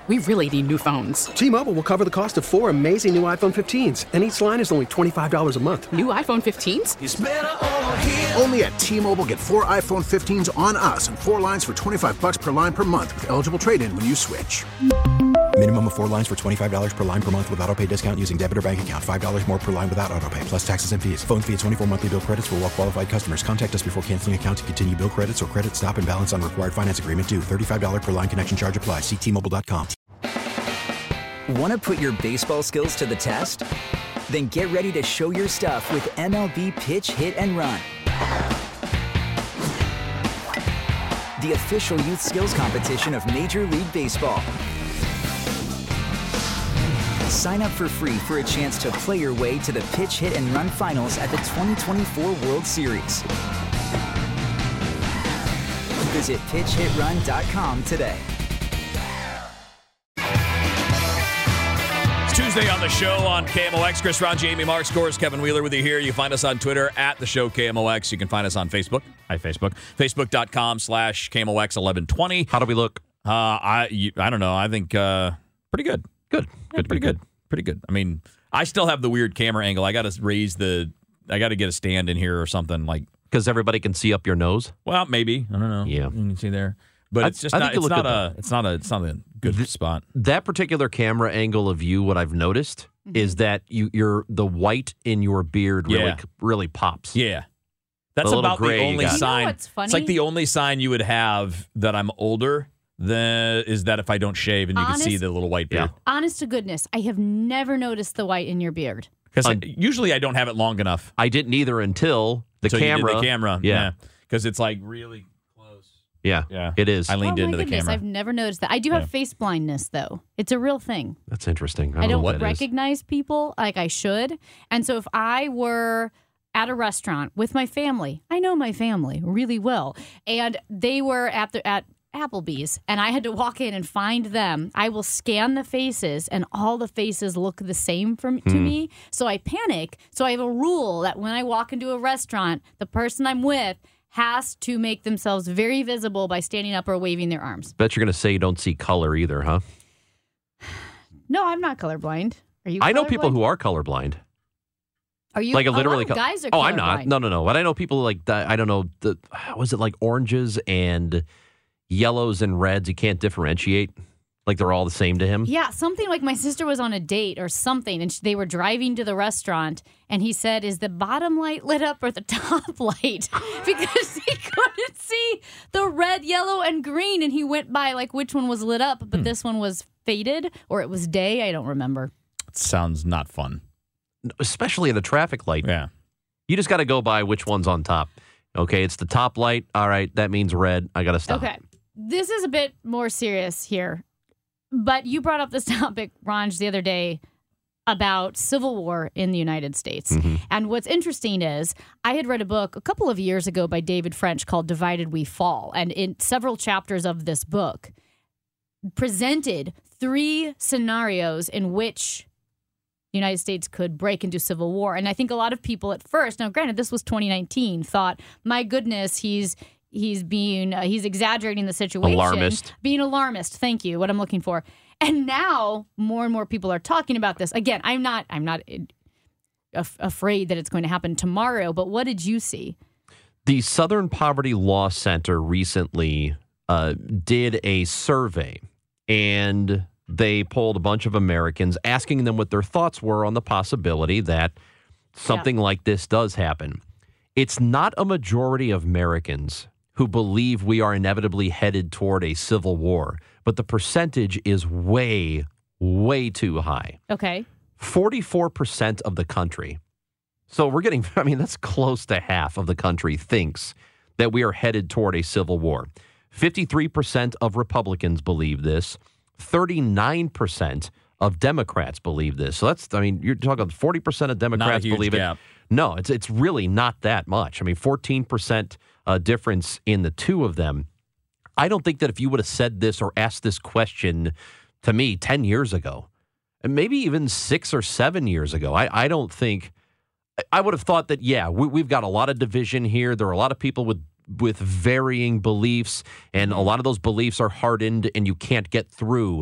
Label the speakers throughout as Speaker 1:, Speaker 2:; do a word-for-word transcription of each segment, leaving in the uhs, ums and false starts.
Speaker 1: we really need new phones.
Speaker 2: T-Mobile will cover the cost of four amazing new iPhone fifteens, and each line is only twenty-five dollars a month.
Speaker 1: New iPhone fifteens?
Speaker 3: It's better over here.
Speaker 4: Only at T-Mobile, get four iPhone fifteens on us and four lines for twenty-five dollars per line per month with eligible trade-in when you switch.
Speaker 5: Minimum of four lines for twenty-five dollars per line per month with autopay discount using debit or bank account. five dollars more per line without autopay, plus taxes and fees. Phone fee at twenty-four monthly bill credits for well-qualified customers. Contact us before canceling account to continue bill credits or credit stop and balance on required finance agreement due. thirty-five dollars per line connection charge applies. See T Mobile dot com.
Speaker 6: Want to put your baseball skills to the test? Then get ready to show your stuff with M L B Pitch, Hit, and Run. The official youth skills competition of Major League Baseball. Sign up for free for a chance to play your way to the Pitch, Hit, and Run finals at the twenty twenty-four World Series. Visit pitch hit run dot com today.
Speaker 7: It's Tuesday on the show on K M O X. Chris Ron, Jamie Mark, Scores, Kevin Wheeler with you here. You find us on Twitter at the show K M O X. You can find us on Facebook. Hi, Facebook. Facebook.com slash K M O X eleven twenty.
Speaker 8: How do we look?
Speaker 7: Uh, I you, I don't know. I think uh, pretty good.
Speaker 8: Good.
Speaker 7: Yeah,
Speaker 8: Good.
Speaker 7: pretty
Speaker 8: good.
Speaker 7: good. Pretty good. I mean, I still have the weird camera angle. I got to raise the. I got to get a stand in here or something like.
Speaker 8: Because everybody can see up your nose.
Speaker 7: Well, maybe. I don't know.
Speaker 8: Yeah.
Speaker 7: You can see there. But
Speaker 8: I-
Speaker 7: it's just
Speaker 8: I
Speaker 7: not,
Speaker 8: think you
Speaker 7: it's
Speaker 8: look
Speaker 7: not
Speaker 8: good,
Speaker 7: a it's not a it's not a good
Speaker 8: Th-
Speaker 7: spot.
Speaker 8: That particular camera angle of you, what I've noticed
Speaker 9: Mm-hmm.
Speaker 8: is that you, you're the white in your beard really
Speaker 7: Yeah.
Speaker 8: really pops.
Speaker 7: Yeah. That's
Speaker 8: The little
Speaker 7: about the
Speaker 8: gray you
Speaker 7: only
Speaker 8: got. You know
Speaker 7: sign.
Speaker 9: what's funny?
Speaker 7: It's like the only sign you would have that I'm older than is that if I don't shave and you
Speaker 9: Honest-
Speaker 7: can see the little white beard.
Speaker 9: Honest to goodness, I have never noticed the white in your beard.
Speaker 7: Because
Speaker 8: Un-
Speaker 7: usually I don't have it long enough.
Speaker 8: I didn't either until the
Speaker 7: So you did
Speaker 8: camera.
Speaker 7: the camera.
Speaker 8: Yeah.
Speaker 7: Because it's like really close.
Speaker 8: Yeah.
Speaker 7: Yeah.
Speaker 8: It is.
Speaker 7: I leaned
Speaker 9: oh my
Speaker 7: into the
Speaker 9: goodness,
Speaker 7: camera.
Speaker 9: I've never noticed that. I do have
Speaker 7: Yeah.
Speaker 9: face blindness, though. It's a real thing.
Speaker 8: That's interesting. I
Speaker 9: I
Speaker 8: don't,
Speaker 9: don't
Speaker 8: know what that is.
Speaker 9: recognize people like I should. And so if I were at a restaurant with my family, I know my family really well, and they were at the at Applebee's, and I had to walk in and find them, I will scan the faces, and all the faces look the same from to
Speaker 8: Hmm.
Speaker 9: me. So I panic. So I have a rule that when I walk into a restaurant, the person I'm with has to make themselves very visible by standing up or waving their arms.
Speaker 8: Bet you're going to say you don't see color either, huh?
Speaker 9: No, I'm not colorblind. Are you?
Speaker 8: I know people
Speaker 9: colorblind?
Speaker 8: who are colorblind.
Speaker 9: Are you?
Speaker 8: Like a literally.
Speaker 9: A lot of guys are
Speaker 8: oh, I'm not.
Speaker 9: colorblind.
Speaker 8: No, no, no. But I know people like that. I don't know. The, was it like oranges and yellows and reds? You can't differentiate. Like they're all the same to him.
Speaker 9: Yeah, something like my sister was on a date or something, and sh- they were driving to the restaurant, and he said, "Is the bottom light lit up or the top light?" Because he couldn't see the red, yellow, and green, and he went by like which one was lit up, but this one was faded or it was day. I don't remember.
Speaker 7: It sounds not fun.
Speaker 8: Especially at a traffic light.
Speaker 7: Yeah.
Speaker 8: You just got to go by which one's on top. Okay, it's the top light. All right, that means red. I got to stop.
Speaker 9: Okay, this is a bit more serious here, but you brought up this topic, Ranj, the other day about civil war in the United States.
Speaker 8: Mm-hmm.
Speaker 9: And what's interesting is I had read a book a couple of years ago by David French called Divided We Fall. And in several chapters of this book presented three scenarios in which the United States could break into civil war. And I think a lot of people at first, now granted, this was twenty nineteen, thought, my goodness, he's he's being, uh, he's exaggerating the situation.
Speaker 8: Alarmist.
Speaker 9: Being alarmist. Thank you. What I'm looking for. And now more and more people are talking about this. Again, I'm not, I'm not af- afraid that it's going to happen tomorrow, but what did you see?
Speaker 8: The Southern Poverty Law Center recently uh, did a survey, and they polled a bunch of Americans, asking them what their thoughts were on the possibility that something
Speaker 9: Yeah.
Speaker 8: like this does happen. It's not a majority of Americans who believe we are inevitably headed toward a civil war, but the percentage is way, way too high.
Speaker 9: Okay.
Speaker 8: forty-four percent of the country. So we're getting, I mean, that's close to half of the country thinks that we are headed toward a civil war. fifty-three percent of Republicans believe this. thirty-nine percent of Democrats believe this. So that's, I mean, you're talking forty percent of Democrats
Speaker 7: huge
Speaker 8: believe
Speaker 7: gap.
Speaker 8: it. No, it's it's really not that much. I mean, fourteen percent uh, difference in the two of them. I don't think that if you would have said this or asked this question to me ten years ago, and maybe even six or seven years ago, I, I don't think, I would have thought that, yeah, we, we've got a lot of division here. There are a lot of people with with varying beliefs, and a lot of those beliefs are hardened, and you can't get through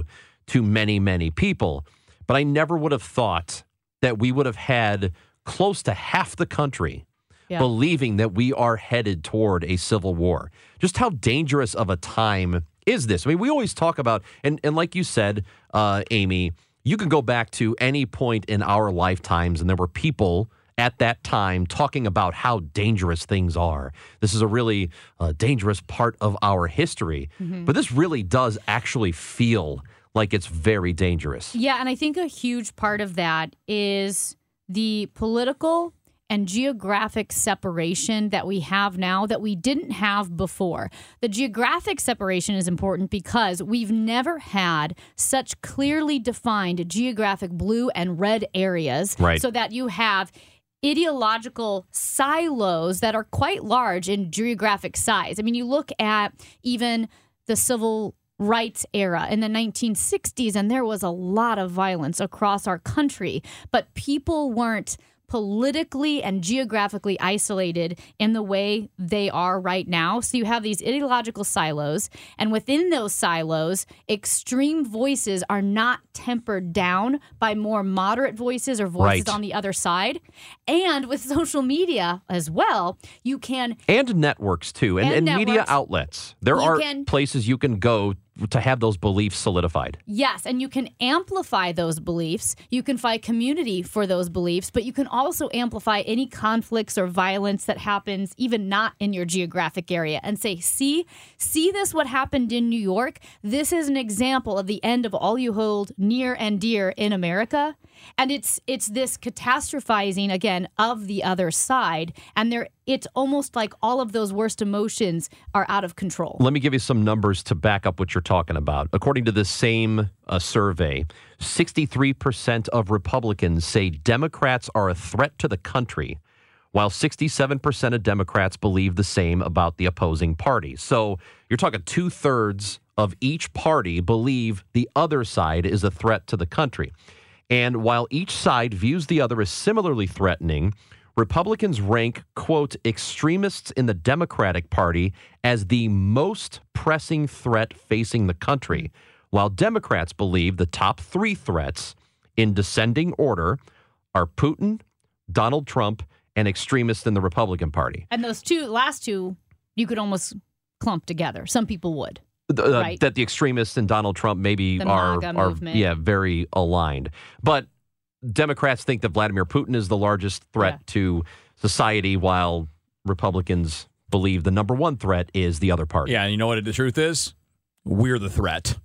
Speaker 8: to many, many people. But I never would have thought that we would have had close to half the country yeah. believing that we are headed toward a civil war. Just how dangerous of a time is this? I mean, we always talk about, and, and like you said, uh, Amy, you can go back to any point in our lifetimes, and there were people at that time talking about how dangerous things are. This is a really uh, dangerous part of our history. Mm-hmm. But this really does actually feel like it's very dangerous.
Speaker 9: Yeah, and I think a huge part of that is the political and geographic separation that we have now that we didn't have before. The geographic separation is important because we've never had such clearly defined geographic blue and red areas,
Speaker 8: right.
Speaker 9: so that you have ideological silos that are quite large in geographic size. I mean, you look at even the civil rights era in the nineteen sixties, and there was a lot of violence across our country, but people weren't politically and geographically isolated in the way they are right now. So you have these ideological silos, and within those silos, extreme voices are not tempered down by more moderate voices or voices
Speaker 8: right.
Speaker 9: on the other side. And with social media as well, you can...
Speaker 8: And networks, too, and, and, and media outlets. There are can, places you can go to have those beliefs solidified.
Speaker 9: Yes, and you can amplify those beliefs. You can find community for those beliefs, but you can also amplify any conflicts or violence that happens even not in your geographic area and say, see, see this what happened in New York? This is an example of the end of all you hold near and dear in America. And it's it's this catastrophizing, again, of the other side. And there, it's almost like all of those worst emotions are out of control.
Speaker 8: Let me give you some numbers to back up what you're talking about. According to this same uh, survey, sixty-three percent of Republicans say Democrats are a threat to the country, while sixty-seven percent of Democrats believe the same about the opposing party. So you're talking two-thirds of each party believe the other side is a threat to the country. And while each side views the other as similarly threatening, Republicans rank, quote, extremists in the Democratic Party as the most pressing threat facing the country, while Democrats believe the top three threats in descending order are Putin, Donald Trump, and extremists in the Republican Party.
Speaker 9: And those two last two, you could almost clump together. Some people would.
Speaker 8: Uh, right. That the extremists and Donald Trump maybe
Speaker 9: the
Speaker 8: are,
Speaker 9: MAGA
Speaker 8: are
Speaker 9: movement.
Speaker 8: yeah, very aligned. But Democrats think that Vladimir Putin is the largest threat yeah. to society, while Republicans believe the number one threat is the other party.
Speaker 7: Yeah, and you know what the truth is? We're the threat.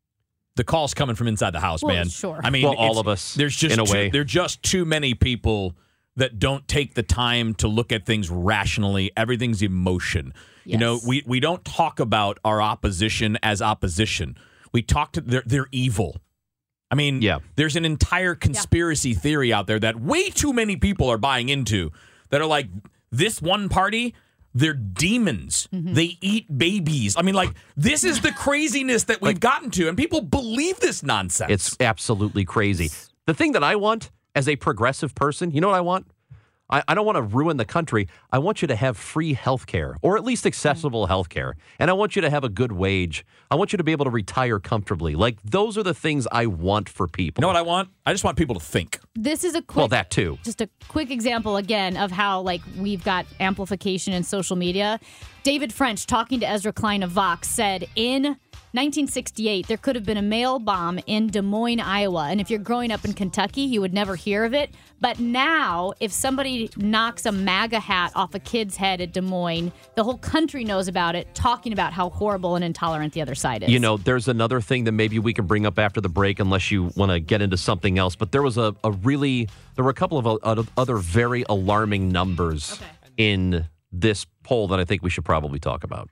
Speaker 7: The call's coming from inside the house,
Speaker 9: well,
Speaker 7: man.
Speaker 9: Sure.
Speaker 7: I mean,
Speaker 8: well, all of us,
Speaker 7: there's just
Speaker 8: in a
Speaker 7: too,
Speaker 8: way.
Speaker 7: There are just too many people that don't take the time to look at things rationally. Everything's emotion.
Speaker 9: Yes.
Speaker 7: You know, we, we don't talk about our opposition as opposition. We talk to they're they're evil. I mean,
Speaker 8: yeah.
Speaker 7: there's an entire conspiracy yeah. theory out there that way too many people are buying into that are like, this one party, they're demons. Mm-hmm. They eat babies. I mean, like, this is the craziness that we've like, gotten to, and people believe this nonsense.
Speaker 8: It's absolutely crazy. The thing that I want as a progressive person, you know what I want? I, I don't want to ruin the country. I want you to have free health care, or at least accessible health care. And I want you to have a good wage. I want you to be able to retire comfortably. Like, those are the things I want for people.
Speaker 7: You know what I want? I just want people to think.
Speaker 9: This is a quick,
Speaker 8: well, that too.
Speaker 9: Just a quick example again of how, like, we've got amplification in social media. David French, talking to Ezra Klein of Vox, said in nineteen sixty-eight, there could have been a mail bomb in Des Moines, Iowa. And if you're growing up in Kentucky, you would never hear of it. But now, if somebody knocks a MAGA hat off a kid's head at Des Moines, the whole country knows about it, talking about how horrible and intolerant the other side is.
Speaker 8: You know, there's another thing that maybe we can bring up after the break, unless you want to get into something else. But there was a, a really, there were a couple of uh, other very alarming numbers okay. in this poll that I think we should probably talk about.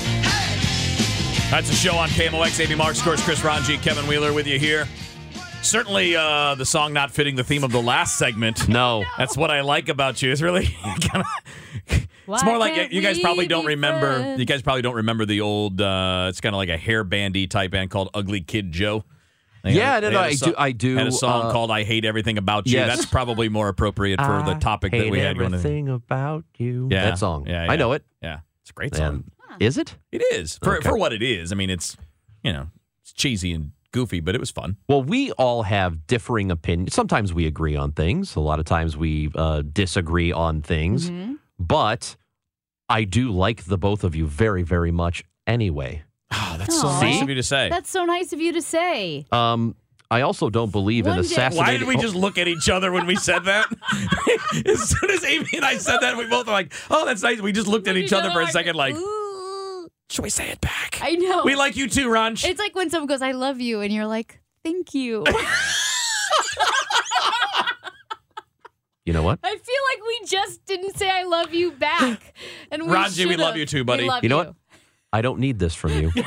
Speaker 7: That's a show on K M O X. Amy Marks, of course, Chris Ranji, Kevin Wheeler with you here. Certainly uh, the song not fitting the theme of the last segment.
Speaker 8: No.
Speaker 7: That's what I like about you. It's really kind of... It's more like you guys probably don't remember. Friends? You guys probably don't remember the old. Uh, it's kind of like a hair bandy type band called Ugly Kid Joe. They
Speaker 8: yeah,
Speaker 7: had,
Speaker 8: no, no, I
Speaker 7: song,
Speaker 8: do. I do.
Speaker 7: Had a song
Speaker 8: uh,
Speaker 7: called "I Hate Everything About You."
Speaker 8: Yes.
Speaker 7: That's probably more appropriate for the topic
Speaker 8: I
Speaker 7: that we had going.
Speaker 8: Everything about you.
Speaker 7: Yeah,
Speaker 8: that song.
Speaker 7: Yeah, yeah.
Speaker 8: I know it.
Speaker 7: Yeah, it's a great song.
Speaker 8: And is it?
Speaker 7: It is for
Speaker 8: okay.
Speaker 7: for what it is. I mean, it's you know, it's cheesy and goofy, but it was fun.
Speaker 8: Well, we all have differing opinions. Sometimes we agree on things. A lot of times we uh, disagree on things.
Speaker 9: Mm-hmm.
Speaker 8: But I do like the both of you very, very much anyway.
Speaker 7: Oh, that's so
Speaker 9: Aw.
Speaker 7: nice of you to say.
Speaker 9: That's so nice of you to say.
Speaker 8: Um, I also don't believe
Speaker 9: One
Speaker 8: in
Speaker 9: day-
Speaker 8: assassinating.
Speaker 7: Why did we just look at each other when we said that? As soon as Amy and I said that, we both were like, oh, that's nice. We just looked at each other for a second like,
Speaker 9: Ooh.
Speaker 7: should we say it back?
Speaker 9: I know.
Speaker 7: We like you too, Ranch.
Speaker 9: It's like when someone goes, I love you, and you're like, thank you.
Speaker 8: You know what?
Speaker 9: I feel like we just didn't say I love you back. And we
Speaker 7: Raji, we
Speaker 9: should've.
Speaker 7: love you too, buddy.
Speaker 9: We love
Speaker 8: You know what? I don't need this from you.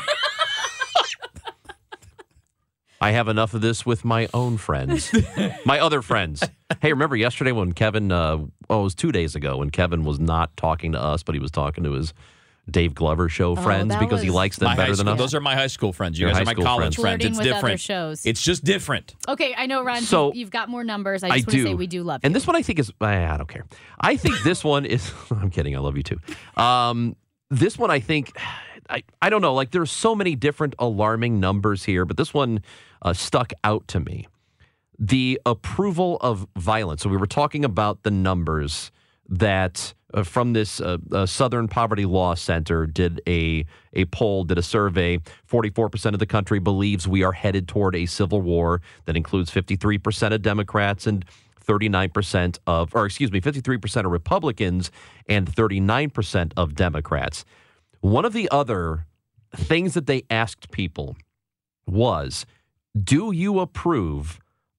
Speaker 8: I have enough of this with my own friends, my other friends. Hey, remember yesterday when Kevin, uh, oh, it was two days ago when Kevin was not talking to us, but he was talking to his Dave Glover show friends
Speaker 9: that
Speaker 8: because he
Speaker 9: was-
Speaker 8: likes them
Speaker 7: My
Speaker 8: better
Speaker 7: high
Speaker 8: than
Speaker 7: school,
Speaker 8: us.
Speaker 7: those are my high school friends. You
Speaker 8: Your
Speaker 7: guys are
Speaker 8: high
Speaker 7: my
Speaker 8: school
Speaker 7: college
Speaker 8: friends.
Speaker 7: friends.
Speaker 9: Flirting
Speaker 7: It's
Speaker 9: with other
Speaker 7: different.
Speaker 9: shows.
Speaker 7: It's just different.
Speaker 9: Okay, I know, Ron,
Speaker 8: So-
Speaker 9: you, you've got more numbers. I
Speaker 8: I
Speaker 9: just want
Speaker 8: do.
Speaker 9: to say we do love you.
Speaker 8: And this one I think is, I don't care. I think this one is, I'm kidding. I love you too. Um, this one I think, I, I don't know, like there's so many different alarming numbers here, but this one uh, stuck out to me. The approval of violence. So we were talking about the numbers that uh, from this uh, uh, Southern Poverty Law Center did a a poll, did a survey. forty-four percent of the country believes we are headed toward a civil war. That includes fifty-three percent of Democrats and thirty-nine percent of, or excuse me, fifty-three percent of Republicans and thirty-nine percent of Democrats. One of the other things that they asked people was, do you approve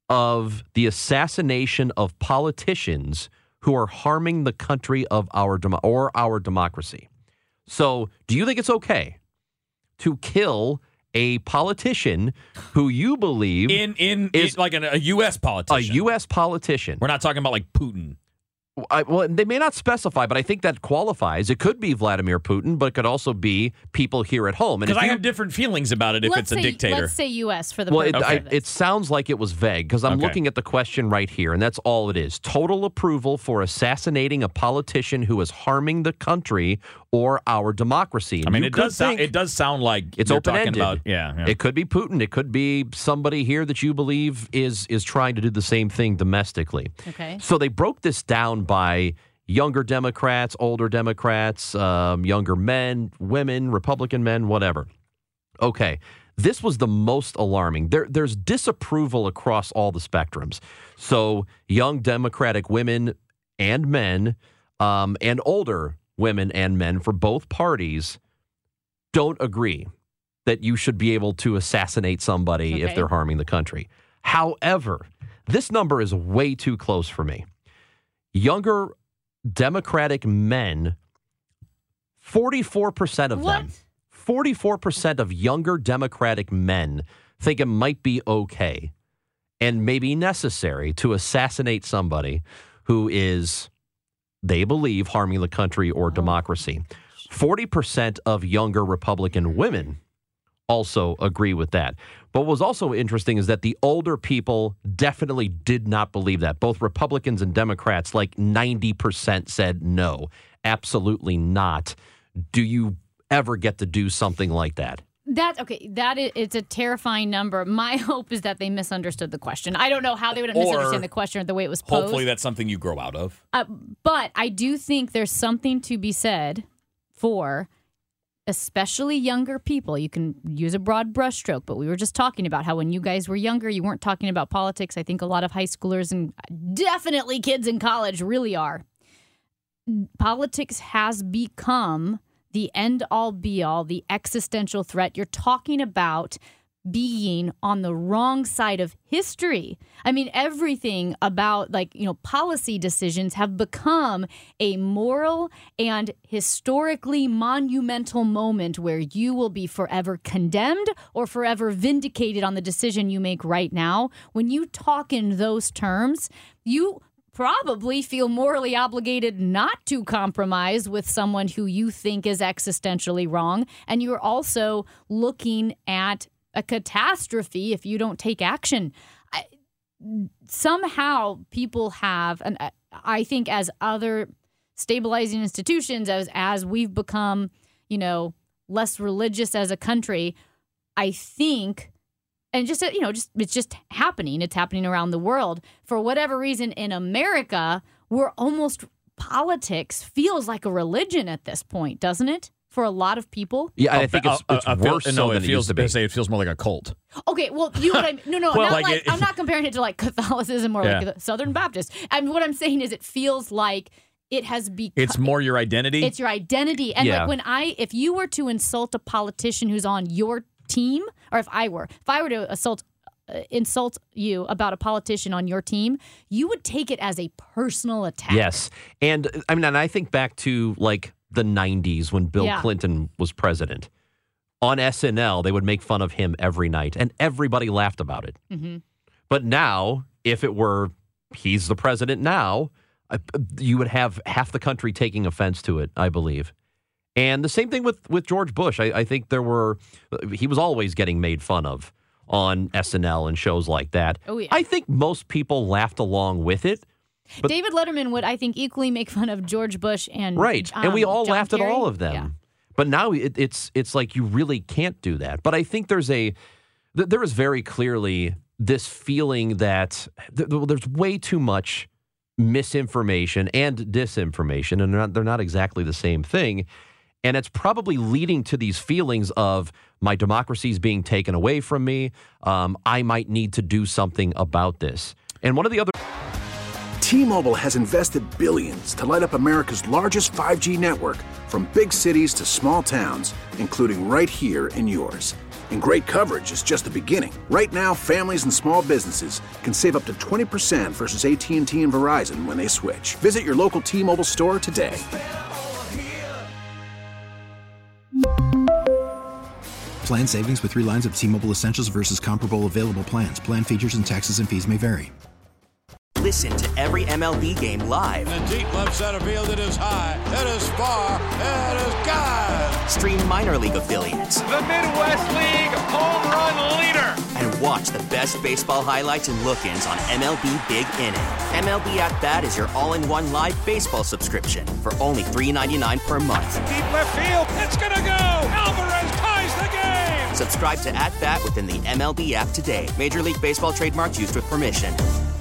Speaker 8: of the assassination of politicians who are harming the country of our demo- or our democracy? So, do you think it's okay to kill a politician who you believe
Speaker 7: In in
Speaker 8: is
Speaker 7: is like an, a U S
Speaker 8: a
Speaker 7: politician.
Speaker 8: U S politician?
Speaker 7: We're not talking about like Putin.
Speaker 8: I, well, they may not specify, but I think that qualifies. It could be Vladimir Putin, but it could also be people here at home. And
Speaker 7: Because
Speaker 8: if
Speaker 7: I
Speaker 8: you-
Speaker 7: have different feelings about it if
Speaker 9: let's
Speaker 7: it's a
Speaker 9: say,
Speaker 7: dictator.
Speaker 9: Let's say U S for the
Speaker 8: Well, it,
Speaker 9: purpose
Speaker 8: I,
Speaker 9: of this.
Speaker 8: it sounds like it was vague because I'm
Speaker 7: Okay.
Speaker 8: looking at the question right here, and that's all it is. Total approval for assassinating a politician who is harming the country or our democracy.
Speaker 7: I mean,
Speaker 8: You
Speaker 7: it
Speaker 8: could
Speaker 7: does sound
Speaker 8: think
Speaker 7: it does sound like
Speaker 8: it's
Speaker 7: you're talking
Speaker 8: open-ended.
Speaker 7: about yeah. yeah.
Speaker 8: It could be Putin. It could be somebody here that you believe is is trying to do the same thing domestically.
Speaker 9: Okay.
Speaker 8: So they broke this down by younger Democrats, older Democrats, um, younger men, women, Republican men, whatever. Okay, this was the most alarming. There, there's disapproval across all the spectrums. So young Democratic women and men um, and older women and men for both parties don't agree that you should be able to assassinate somebody if
Speaker 9: Okay.
Speaker 8: they're harming the country. However, this number is way too close for me. Younger Democratic men, forty-four percent of them,
Speaker 9: What?
Speaker 8: forty-four percent of younger Democratic men think it might be okay and maybe necessary to assassinate somebody who is, they believe, harming the country or democracy. forty percent of younger Republican women also agree with that. But what was also interesting is that the older people definitely did not believe that. Both Republicans and Democrats, like ninety percent said no, absolutely not. Do you ever get to do something like that?
Speaker 9: That okay, that is, it's a terrifying number. My hope is that they misunderstood the question. I don't know how they would have
Speaker 7: Or
Speaker 9: misunderstood the question or the way it was posed.
Speaker 7: Hopefully that's something you grow out of.
Speaker 9: Uh, but I do think there's something to be said for especially younger people. You can use a broad brushstroke, but we were just talking about how when you guys were younger, you weren't talking about politics. I think a lot of high schoolers and definitely kids in college really are. Politics has become the end-all, be-all, the existential threat. You're talking about being on the wrong side of history. I mean, everything about, like, you know, policy decisions have become a moral and historically monumental moment where you will be forever condemned or forever vindicated on the decision you make right now. When you talk in those terms, you probably feel morally obligated not to compromise with someone who you think is existentially wrong. And you're also looking at a catastrophe if you don't take action. I, somehow people have, and I think as other stabilizing institutions, as as we've become, you know, less religious as a country, I think, And just, you know, just it's just happening. It's happening around the world. For whatever reason, in America, we're almost, politics feels like a religion at this point, doesn't it? For a lot of people.
Speaker 8: Yeah, I think it's, it's
Speaker 7: uh, uh,
Speaker 8: worse
Speaker 7: uh,
Speaker 8: so
Speaker 7: no,
Speaker 8: than
Speaker 7: it
Speaker 8: it
Speaker 7: feels
Speaker 8: used to be.
Speaker 7: Say it feels more like a cult.
Speaker 9: Okay, well, you know what I mean? No, no,
Speaker 7: Well,
Speaker 9: not
Speaker 7: like
Speaker 9: like,
Speaker 7: it-
Speaker 9: I'm not comparing it to like Catholicism or
Speaker 7: Yeah.
Speaker 9: like Southern Baptist. I mean, what I'm saying is it feels like it has become.
Speaker 7: It's more your identity.
Speaker 9: It's your identity. And
Speaker 8: Yeah.
Speaker 9: like when I, if you were to insult a politician who's on your team, or if I were, if I were to assault, uh, insult you about a politician on your team, you would take it as a personal attack.
Speaker 8: Yes. And I mean, and I think back to like the nineties when Bill
Speaker 9: Yeah.
Speaker 8: Clinton was president. On S N L, they would make fun of him every night, and everybody laughed about it.
Speaker 9: Mm-hmm.
Speaker 8: But now, if it were he's the president now, I- you would have half the country taking offense to it, I believe. And the same thing with, with George Bush. I, I think there were, he was always getting made fun of on S N L and shows like that.
Speaker 9: Oh, yeah.
Speaker 8: I think most people laughed along with it. But-
Speaker 9: David Letterman would, I think, equally make fun of George Bush and
Speaker 8: Right.
Speaker 9: um,
Speaker 8: and we all
Speaker 9: John
Speaker 8: laughed
Speaker 9: Kerry.
Speaker 8: at all of them.
Speaker 9: Yeah.
Speaker 8: But now it, it's it's like you really can't do that. But I think there's a th- there is very clearly this feeling that th- th- there's way too much misinformation and disinformation, and they're not, they're not exactly the same thing. And it's probably leading to these feelings of my democracy is being taken away from me. Um, I might need to do something about this. And one of the other
Speaker 4: T-Mobile has invested billions to light up America's largest five G network, from big cities to small towns, including right here in yours. And great coverage is just the beginning. Right now, families and small businesses can save up to twenty percent versus A T and T and Verizon when they switch. Visit your local T-Mobile store today.
Speaker 5: Plan savings with three lines of T-Mobile Essentials versus comparable available plans. Plan features and taxes and fees may vary.
Speaker 3: Listen to every M L B game live.
Speaker 10: In the deep left center field, it is high, it is far, it is gone.
Speaker 3: Stream minor league affiliates.
Speaker 10: The Midwest League home run leader.
Speaker 3: And watch the best baseball highlights and look-ins on M L B Big Inning. M L B At Bat is your all-in-one live baseball subscription for only three dollars and ninety-nine cents per month.
Speaker 10: Deep left field, it's gonna go. Alvarez ties the game.
Speaker 3: Subscribe to At Bat within the M L B app today. Major League Baseball trademarks used with permission.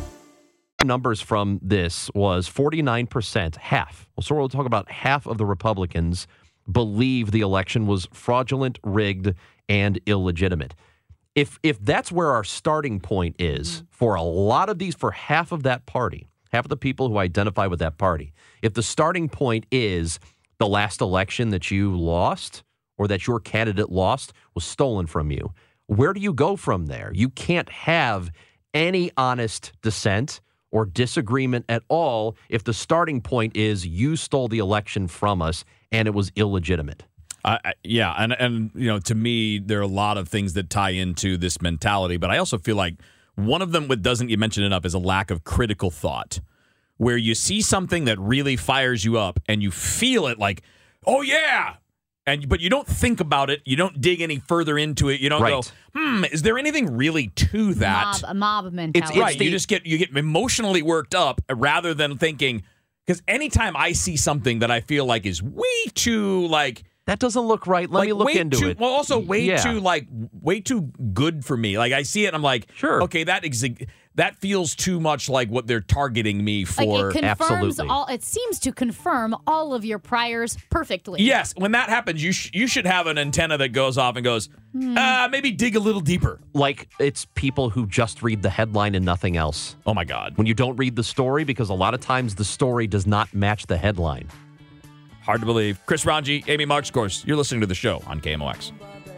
Speaker 8: numbers from this was forty-nine percent, half. So we'll talk about half of the Republicans believe the election was fraudulent, rigged, and illegitimate. If if that's where our starting point is for a lot of these, for half of that party, half of the people who identify with that party, if the starting point is the last election that you lost or that your candidate lost was stolen from you, where do you go from there? You can't have any honest dissent or disagreement at all if the starting point is you stole the election from us and it was illegitimate.
Speaker 7: Uh, yeah, and and you know, to me, there are a lot of things that tie into this mentality, but I also feel like one of them, what doesn't get mentioned enough, is a lack of critical thought, where you see something that really fires you up and you feel it like, oh yeah, and but you don't think about it, you don't dig any further into it, you don't
Speaker 8: Right.
Speaker 7: go, hmm, is there anything really to that?
Speaker 9: Mob, a mob mentality.
Speaker 7: right, you just get you get emotionally worked up rather than thinking, because anytime I see something that I feel like is way too like.
Speaker 8: That doesn't look right. Let
Speaker 7: like,
Speaker 8: me look
Speaker 7: way
Speaker 8: into
Speaker 7: too,
Speaker 8: it.
Speaker 7: Well, also way
Speaker 8: Yeah.
Speaker 7: too like way too good for me. Like I see it, and I'm like,
Speaker 8: Sure.
Speaker 7: okay, that exa- that feels too much like what they're targeting me for.
Speaker 9: Like it confirms
Speaker 8: Absolutely.
Speaker 9: all. It seems to confirm all of your priors perfectly.
Speaker 7: Yes, when that happens, you sh- you should have an antenna that goes off and goes, uh, maybe dig a little deeper.
Speaker 8: Like it's people who just read the headline and nothing else.
Speaker 7: Oh my God,
Speaker 8: When you don't read the story, because a lot of times the story does not match the headline.
Speaker 7: hard to believe. Chris Ranji, Amy Marks, of course. You're listening to the show on K M O X.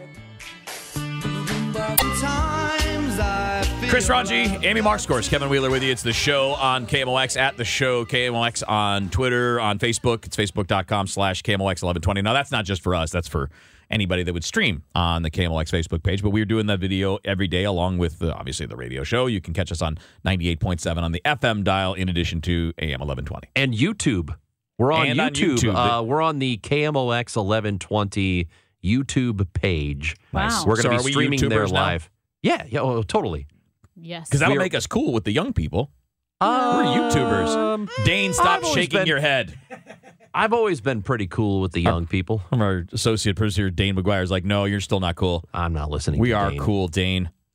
Speaker 7: Chris Ranji, Amy Marks, of course. Kevin Wheeler with you. It's the show on K M O X, at the show K M O X on Twitter, on Facebook. It's facebook.com slash KMOX eleven twenty. Now, that's not just for us. That's for anybody that would stream on the K M O X Facebook page. But we're doing that video every day along with, the, obviously, the radio show. You can catch us on ninety-eight point seven on the F M dial in addition to A M eleven twenty.
Speaker 8: And YouTube. We're on
Speaker 7: And on
Speaker 8: YouTube.
Speaker 7: YouTube.
Speaker 8: Uh, we're on the K M O X eleven twenty YouTube page.
Speaker 9: Wow.
Speaker 8: We're
Speaker 7: So
Speaker 8: going
Speaker 7: are
Speaker 8: to
Speaker 7: we
Speaker 8: be streaming there
Speaker 7: YouTubers now?
Speaker 8: live. Yeah, yeah, oh, totally.
Speaker 9: Yes.
Speaker 7: Because that'll
Speaker 8: We're-
Speaker 7: make us cool with the young people.
Speaker 8: Uh,
Speaker 7: We're YouTubers. Dane, stop
Speaker 8: I've always
Speaker 7: shaking
Speaker 8: been-
Speaker 7: your head.
Speaker 8: I've always been pretty cool with the young people.
Speaker 7: Our associate producer, Dane McGuire, is like, no, you're still not cool.
Speaker 8: I'm not listening
Speaker 7: We
Speaker 8: to
Speaker 7: are
Speaker 8: Dane.
Speaker 7: cool, Dane.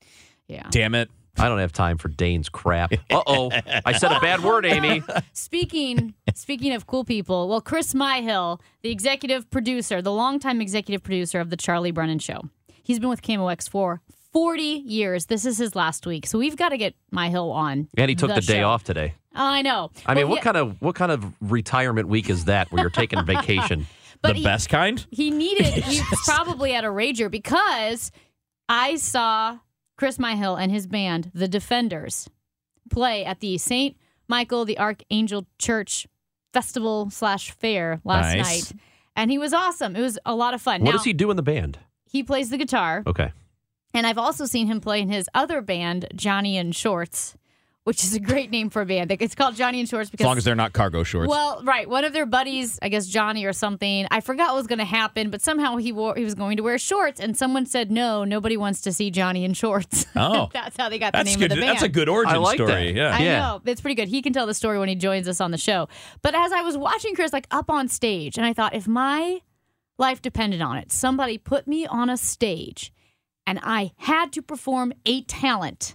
Speaker 9: Yeah.
Speaker 7: Damn it.
Speaker 8: I don't have time for Dane's crap. Uh-oh. I said a bad word, Amy.
Speaker 9: Speaking speaking of cool people, well, Chris Myhill, the executive producer, the longtime executive producer of The Charlie Brennan Show. He's been with K M O X for forty years. This is his last week. So we've got to get Myhill on.
Speaker 8: And he took the,
Speaker 9: the
Speaker 8: day
Speaker 9: show.
Speaker 8: off today.
Speaker 9: I know.
Speaker 8: I mean,
Speaker 9: Well,
Speaker 8: what
Speaker 9: yeah,
Speaker 8: kind of what kind of retirement week is that where you're taking vacation?
Speaker 9: but
Speaker 7: the
Speaker 9: he-
Speaker 7: best kind?
Speaker 9: He needed, he was probably at a rager because I saw Chris Myhill and his band, The Defenders, play at the Saint Michael the Archangel Church Festival slash Fair last
Speaker 7: Nice.
Speaker 9: night. And he was awesome. It was a lot of fun.
Speaker 8: What
Speaker 9: now,
Speaker 8: does he do in the band?
Speaker 9: He plays the guitar.
Speaker 8: Okay.
Speaker 9: And I've also seen him play in his other band, Johnny and Shorts, which is a great name for a band. It's called Johnny and Shorts because
Speaker 7: As long as they're not cargo shorts.
Speaker 9: well, right. One of their buddies, I guess Johnny or something, I forgot what was going to happen, but somehow he wore he was going to wear shorts, and someone said, no, nobody wants to see Johnny in shorts.
Speaker 7: Oh.
Speaker 9: That's how they got the
Speaker 7: That's
Speaker 9: name
Speaker 7: good.
Speaker 9: of the band.
Speaker 7: That's a good origin
Speaker 8: I like
Speaker 7: story.
Speaker 8: that.
Speaker 7: Yeah.
Speaker 9: I
Speaker 8: Yeah.
Speaker 9: know. It's pretty good. He can tell the story when he joins us on the show. But as I was watching Chris like up on stage, and I thought, if my life depended on it, somebody put me on a stage and I had to perform a talent,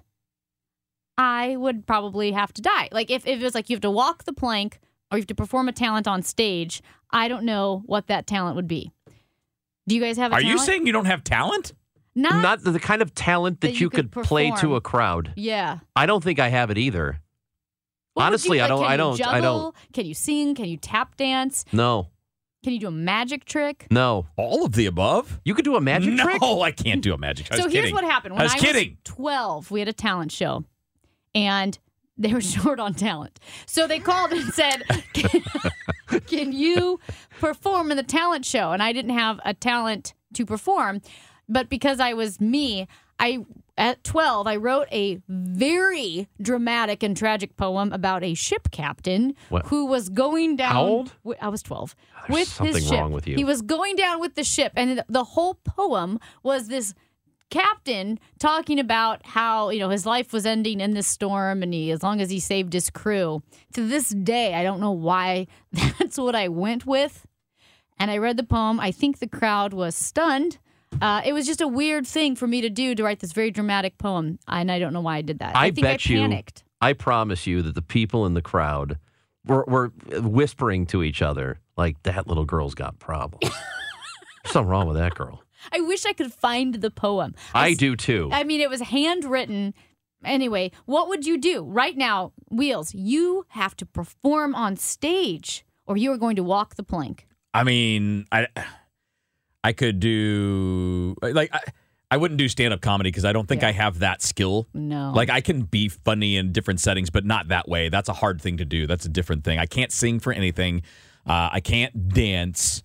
Speaker 9: I would probably have to die. Like if, if it was like you have to walk the plank or you have to perform a talent on stage, I don't know what that talent would be. Do you guys have a
Speaker 7: Are
Speaker 9: talent?
Speaker 7: you saying you don't have talent?
Speaker 9: Not,
Speaker 8: Not the kind of talent that,
Speaker 9: that
Speaker 8: you,
Speaker 9: you could
Speaker 8: could, play to
Speaker 9: perform.
Speaker 8: a crowd.
Speaker 9: Yeah.
Speaker 8: I don't think I have it either.
Speaker 9: What would
Speaker 8: Honestly,
Speaker 9: you-
Speaker 8: I
Speaker 9: like,
Speaker 8: don't-
Speaker 9: can
Speaker 8: I
Speaker 9: you
Speaker 8: don't- I
Speaker 9: juggle?
Speaker 8: don't.
Speaker 9: Can you sing? Can you tap dance?
Speaker 8: No.
Speaker 9: Can you do a magic trick?
Speaker 8: No.
Speaker 7: All of the above?
Speaker 8: You could do a magic
Speaker 7: no,
Speaker 8: trick?
Speaker 7: I can't do a magic trick. I
Speaker 9: So
Speaker 7: was
Speaker 9: here's
Speaker 7: kidding.
Speaker 9: what happened. When
Speaker 7: I was
Speaker 9: I
Speaker 7: kidding.
Speaker 9: was twelve, we had a talent show, and they were short on talent. So they called and said, can, can you perform in the talent show? And I didn't have a talent to perform, but because I was me, I at twelve, I wrote a very dramatic and tragic poem about a ship captain
Speaker 8: What?
Speaker 9: who was going down.
Speaker 8: How old?
Speaker 9: wi- I was twelve.
Speaker 8: There's
Speaker 9: with
Speaker 8: something
Speaker 9: his ship.
Speaker 8: wrong with you.
Speaker 9: He was going down with the ship, and the, the whole poem was this captain talking about how, you know, his life was ending in this storm, and he, as long as he saved his crew. To this day, I don't know why that's what I went with. And I read the poem. I think the crowd was stunned. Uh, it was just a weird thing for me to do, to write this very dramatic poem, and I don't know why I did that. I,
Speaker 8: I
Speaker 9: think
Speaker 8: bet
Speaker 9: I
Speaker 8: you,
Speaker 9: panicked.
Speaker 8: I promise you that the people in the crowd were, were whispering to each other, like, that little girl's got problems. There's something wrong with that girl.
Speaker 9: I wish I could find the poem.
Speaker 8: I
Speaker 9: s-
Speaker 8: do too.
Speaker 9: I mean, it was handwritten. Anyway, what would you do? Right now, Wheels, you have to perform on stage, or you are going to walk the plank.
Speaker 7: I mean, I I could do like I, I wouldn't do stand up comedy because I don't think
Speaker 9: Yeah.
Speaker 7: I have that skill.
Speaker 9: No.
Speaker 7: Like I can be funny in different settings, but not that way. That's a hard thing to do. That's a different thing. I can't sing for anything. Uh, I can't dance.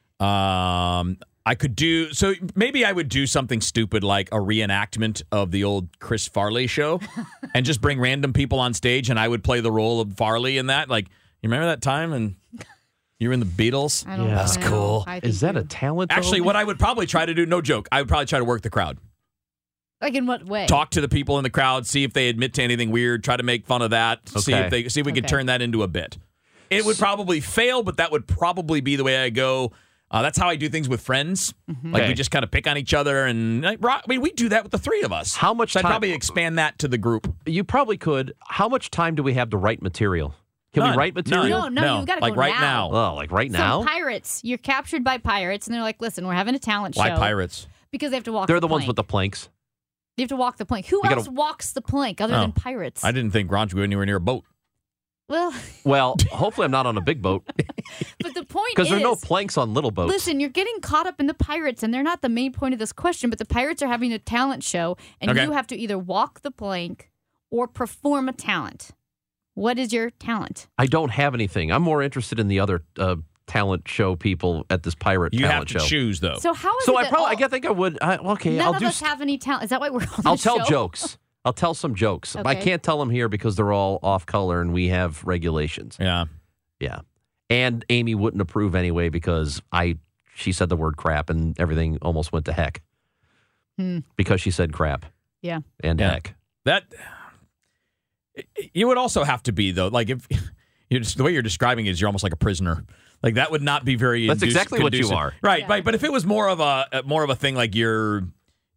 Speaker 7: Um, I could do so. Maybe I would do something stupid like a reenactment of the old Chris Farley show, and just bring random people on stage, and I would play the role of Farley in that. Like, you remember that time and you were in the Beatles?
Speaker 9: I don't
Speaker 8: Yeah.
Speaker 9: know.
Speaker 8: That's
Speaker 7: cool.
Speaker 9: I
Speaker 8: Is
Speaker 9: think
Speaker 8: that a
Speaker 9: you-
Speaker 8: talent? though?
Speaker 7: Actually, what I would probably try to do, no joke, I would probably try to work the crowd.
Speaker 9: Like in what way?
Speaker 7: Talk to the people in the crowd, see if they admit to anything weird, try to make fun of that, see
Speaker 8: Okay.
Speaker 7: if they see if we could
Speaker 9: Okay.
Speaker 7: turn that into a bit. It would probably fail, but that would probably be the way I go. Uh, that's how I do things with friends.
Speaker 9: Mm-hmm.
Speaker 7: Like
Speaker 8: Okay.
Speaker 7: we just kind of pick on each other, and like, ro- I mean, we do that with the three of us.
Speaker 8: How much
Speaker 7: So I'd
Speaker 8: time-
Speaker 7: probably expand that to the group.
Speaker 8: You probably could. How much time do we have to write material? Can
Speaker 7: None.
Speaker 8: we write material?
Speaker 9: No, no, you gotta
Speaker 7: like
Speaker 9: go
Speaker 7: right
Speaker 9: now.
Speaker 7: now.
Speaker 8: Oh, like right
Speaker 9: Some
Speaker 8: now?
Speaker 9: pirates. You're captured by pirates, and they're like, "Listen, we're having a talent
Speaker 7: Why
Speaker 9: show."
Speaker 7: pirates?
Speaker 9: Because they have to walk.
Speaker 8: They're
Speaker 9: the
Speaker 8: the ones
Speaker 9: plank.
Speaker 8: with the planks.
Speaker 9: You have to walk the plank. Who
Speaker 8: You
Speaker 9: else
Speaker 8: gotta-
Speaker 9: walks the plank other
Speaker 7: Oh.
Speaker 9: than pirates?
Speaker 7: I didn't think Ron would go anywhere near a boat.
Speaker 9: Well,
Speaker 8: Well, hopefully I'm not on a big boat
Speaker 9: but the point
Speaker 8: because
Speaker 9: is,
Speaker 8: there are no planks on little boats.
Speaker 9: listen, you're getting caught up in the pirates, and they're not the main point of this question. But the pirates are having a talent show, and
Speaker 7: Okay.
Speaker 9: you have to either walk the plank or perform a talent. What is your talent?
Speaker 8: I don't have anything. I'm more interested in the other uh, talent show people at this pirate
Speaker 7: You have
Speaker 8: talent
Speaker 7: to
Speaker 8: show.
Speaker 7: choose though.
Speaker 9: So how is
Speaker 8: So
Speaker 9: it
Speaker 8: I
Speaker 9: that
Speaker 8: probably,
Speaker 9: all,
Speaker 8: I guess- think I would. I, okay,
Speaker 9: none
Speaker 8: I'll
Speaker 9: of
Speaker 8: do.
Speaker 9: us have any talent? Is that why we're on the
Speaker 8: I'll tell
Speaker 9: show?
Speaker 8: jokes. I'll tell some jokes. I
Speaker 9: Okay.
Speaker 8: can't tell them here because they're all off color and we have regulations.
Speaker 7: yeah.
Speaker 8: Yeah, and Amy wouldn't approve anyway because I. She said the word crap and everything almost went to heck
Speaker 9: Hmm.
Speaker 8: because she said crap
Speaker 9: Yeah.
Speaker 8: and
Speaker 7: Yeah.
Speaker 8: heck.
Speaker 7: That you would also have to be though. Like if you're just, the way you're describing it is, you're almost like a prisoner. Like that would not be very.
Speaker 8: That's
Speaker 7: induce-
Speaker 8: exactly what you
Speaker 7: conducive.
Speaker 8: are.
Speaker 7: Right,
Speaker 9: Yeah.
Speaker 7: right. But if it was more of a more of a thing, like you're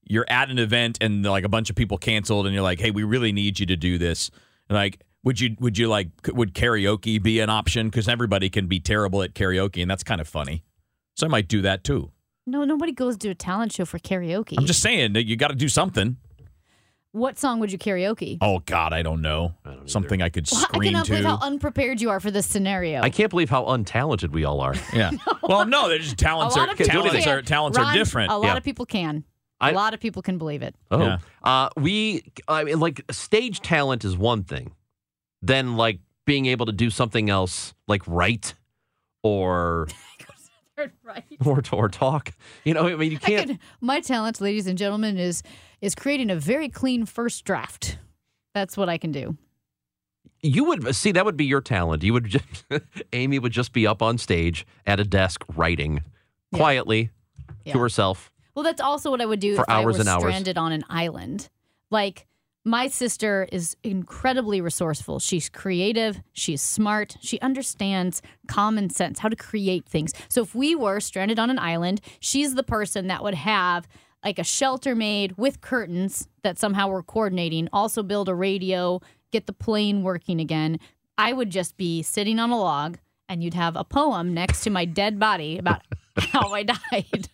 Speaker 7: you're at an event and like a bunch of people canceled, and you're like, hey, we really need you to do this. And like, would you would you like would karaoke be an option? Because everybody can be terrible at karaoke, and that's kind of funny. So I might do that too.
Speaker 9: No, nobody goes to a talent show for karaoke.
Speaker 7: I'm just saying that you got to do something.
Speaker 9: What song would you karaoke?
Speaker 7: Oh, God, I don't know. I don't Something I could
Speaker 9: Well,
Speaker 7: scream
Speaker 9: I cannot
Speaker 7: to.
Speaker 9: believe how unprepared you are for this scenario.
Speaker 8: I can't believe how untalented we all are.
Speaker 7: Yeah. Well, no, they're just talents
Speaker 9: A
Speaker 7: are
Speaker 9: lot of people
Speaker 7: talents
Speaker 9: can.
Speaker 7: are talents
Speaker 9: Ron,
Speaker 7: are different.
Speaker 9: A lot
Speaker 7: Yeah.
Speaker 9: of people can.
Speaker 8: I-
Speaker 9: A lot of people can believe it.
Speaker 8: Oh,
Speaker 7: Yeah.
Speaker 8: uh, we, I mean, like stage talent is one thing. Then, like being able to do something else, like write or
Speaker 9: Right.
Speaker 8: or or talk. You know, I mean, you
Speaker 9: I
Speaker 8: can't.
Speaker 9: could, my talent, ladies and gentlemen, is is creating a very clean first draft. That's what I can do.
Speaker 8: You would see that would be your talent. You would just Amy would just be up on stage at a desk writing
Speaker 9: Yeah.
Speaker 8: quietly
Speaker 9: Yeah.
Speaker 8: to herself.
Speaker 9: Well, that's also what I would do
Speaker 8: For
Speaker 9: if I
Speaker 8: hours
Speaker 9: were
Speaker 8: and hours.
Speaker 9: stranded on an island. Like, my sister is incredibly resourceful. She's creative. She's smart. She understands common sense, how to create things. So if we were stranded on an island, she's the person that would have like a shelter made with curtains that somehow we're coordinating, also build a radio, get the plane working again. I would just be sitting on a log, and you'd have a poem next to my dead body about how I died.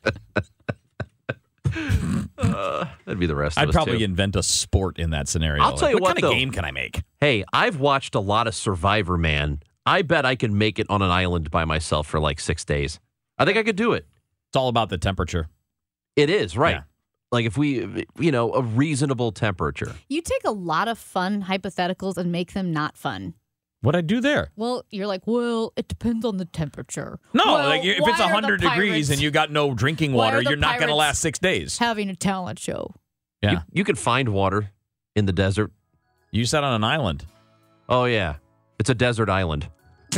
Speaker 8: Uh, that'd be the rest of
Speaker 7: I'd
Speaker 8: us,
Speaker 7: probably
Speaker 8: too.
Speaker 7: invent a sport in that scenario.
Speaker 8: I'll tell
Speaker 7: Like,
Speaker 8: you what,
Speaker 7: kind
Speaker 8: though.
Speaker 7: of game can I make?
Speaker 8: Hey, I've watched a lot of Survivor, man. I bet I could make it on an island by myself for like six days. I think I could do it.
Speaker 7: It's all about the temperature.
Speaker 8: It is, right.
Speaker 7: Yeah.
Speaker 8: Like if we, you know, a reasonable temperature.
Speaker 9: You take a lot of fun hypotheticals and make them not fun.
Speaker 7: What'd I do there?
Speaker 9: Well, you're like, well, it depends on the temperature.
Speaker 7: No,
Speaker 9: Well,
Speaker 7: like if
Speaker 9: why
Speaker 7: it's
Speaker 9: are the
Speaker 7: one hundred degrees
Speaker 9: pirates
Speaker 7: and you got no drinking
Speaker 9: Why
Speaker 7: water,
Speaker 9: are the
Speaker 7: you're not going to
Speaker 9: pirates
Speaker 7: last six days.
Speaker 9: having a talent show.
Speaker 7: Yeah.
Speaker 8: You, you could find water in the desert.
Speaker 7: You sat on an island.
Speaker 8: Oh, yeah. It's a desert island.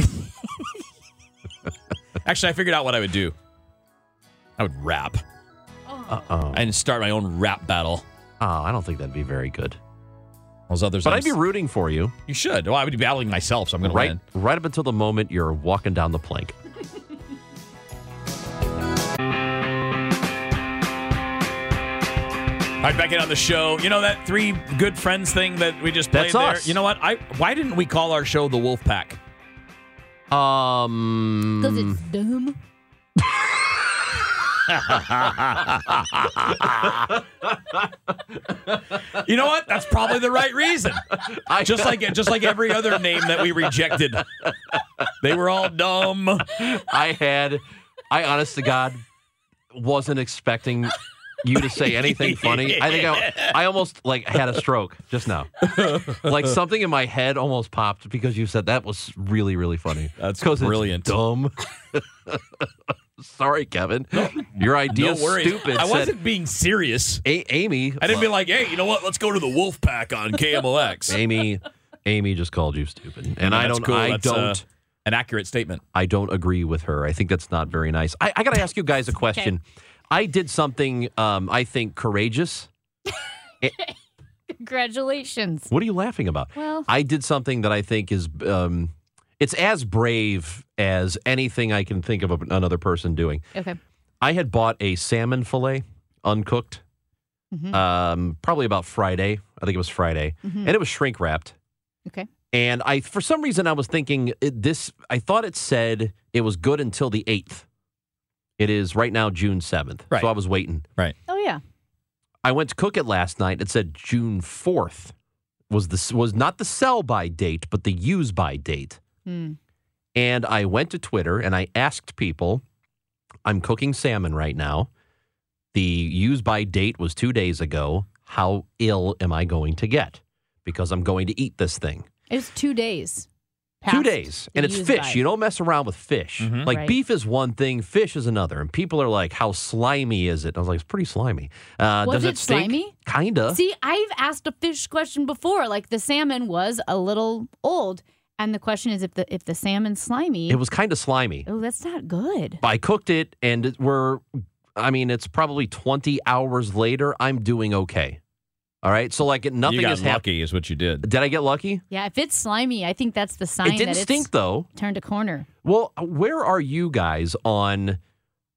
Speaker 7: Actually, I figured out what I would do. I would rap
Speaker 8: Uh-oh.
Speaker 7: and start my own rap battle.
Speaker 8: Oh, I don't think that'd be very good.
Speaker 7: Those others,
Speaker 8: But
Speaker 7: I'm
Speaker 8: I'd be
Speaker 7: s-
Speaker 8: rooting for you.
Speaker 7: You should. Well, I would be battling myself, so I'm going to
Speaker 8: Right,
Speaker 7: win.
Speaker 8: right up until the moment you're walking down the plank.
Speaker 7: All right, back in on the show. You know that three good friends thing that we just played
Speaker 8: That's
Speaker 7: there?
Speaker 8: us.
Speaker 7: You know what? I Why didn't we call our show the Wolf Pack?
Speaker 8: Um,
Speaker 9: Because it's dumb.
Speaker 7: You know what? That's probably the right reason.
Speaker 8: I,
Speaker 7: Just like just like every other name that we rejected. They were all dumb.
Speaker 8: I had, I honest to God, wasn't expecting you to say anything funny. I think I, I almost like had a stroke just now. Like something in my head almost popped because you said that was really, really funny.
Speaker 7: That's
Speaker 8: 'Cause it's
Speaker 7: brilliant.
Speaker 8: dumb. Sorry, Kevin. Your idea
Speaker 7: No
Speaker 8: is
Speaker 7: worries.
Speaker 8: stupid.
Speaker 7: I
Speaker 8: Said,
Speaker 7: wasn't being serious.
Speaker 8: A- Amy.
Speaker 7: I didn't be like, hey, you know what? Let's go to the Wolf Pack on K M L X.
Speaker 8: Amy. Amy just called you stupid, and I
Speaker 7: That's
Speaker 8: don't.
Speaker 7: cool.
Speaker 8: I
Speaker 7: That's,
Speaker 8: don't.
Speaker 7: uh, an accurate statement.
Speaker 8: I don't agree with her. I think that's not very nice. I, I got to ask you guys a question. I did something um, I think courageous.
Speaker 9: Congratulations.
Speaker 8: What are you laughing about?
Speaker 9: Well-
Speaker 8: I did something that I think is um, it's as brave as anything I can think of another person doing.
Speaker 9: Okay.
Speaker 8: I had bought a salmon fillet, uncooked,
Speaker 9: Mhm.
Speaker 8: um, probably about Friday. I think it was Friday,
Speaker 9: Mhm.
Speaker 8: and it was shrink wrapped.
Speaker 9: Okay.
Speaker 8: And I, for some reason, I was thinking it, this. I thought it said it was good until the eighth. It is right now June seventh,
Speaker 7: Right.
Speaker 8: so I was waiting.
Speaker 7: Right.
Speaker 9: Oh, yeah.
Speaker 8: I went to cook it last night. It said June fourth was the was not the sell by date, but the use by date.
Speaker 9: Hmm.
Speaker 8: And I went to Twitter and I asked people, I'm cooking salmon right now. The use by date was two days ago. How ill am I going to get? Because I'm going to eat this thing.
Speaker 9: It's two days.
Speaker 8: Two
Speaker 9: past
Speaker 8: days.
Speaker 9: the
Speaker 8: And it's
Speaker 9: use
Speaker 8: fish.
Speaker 9: by.
Speaker 8: You don't mess around with fish.
Speaker 7: Mhm.
Speaker 8: Like
Speaker 9: Right.
Speaker 8: beef is one thing, fish is another. And people are like, how slimy is it? I was like, it's pretty slimy. Uh,
Speaker 9: Was
Speaker 8: does
Speaker 9: it
Speaker 8: it stink?
Speaker 9: slimy?
Speaker 8: Kinda.
Speaker 9: See, I've asked a fish question before. Like the salmon was a little old, and the question is if the if the salmon's slimy.
Speaker 8: It was kind of slimy.
Speaker 9: Oh, that's not good.
Speaker 8: I cooked it, and it- we're, I mean, it's probably twenty hours later. I'm doing okay. All right. So, like, nothing
Speaker 7: You got
Speaker 8: has happened.
Speaker 7: lucky is what you did.
Speaker 8: Did I get lucky?
Speaker 9: Yeah, if it's slimy, I think that's the sign
Speaker 8: It didn't
Speaker 9: that
Speaker 8: stink,
Speaker 9: it's
Speaker 8: though.
Speaker 9: turned a corner.
Speaker 8: Well, where are you guys on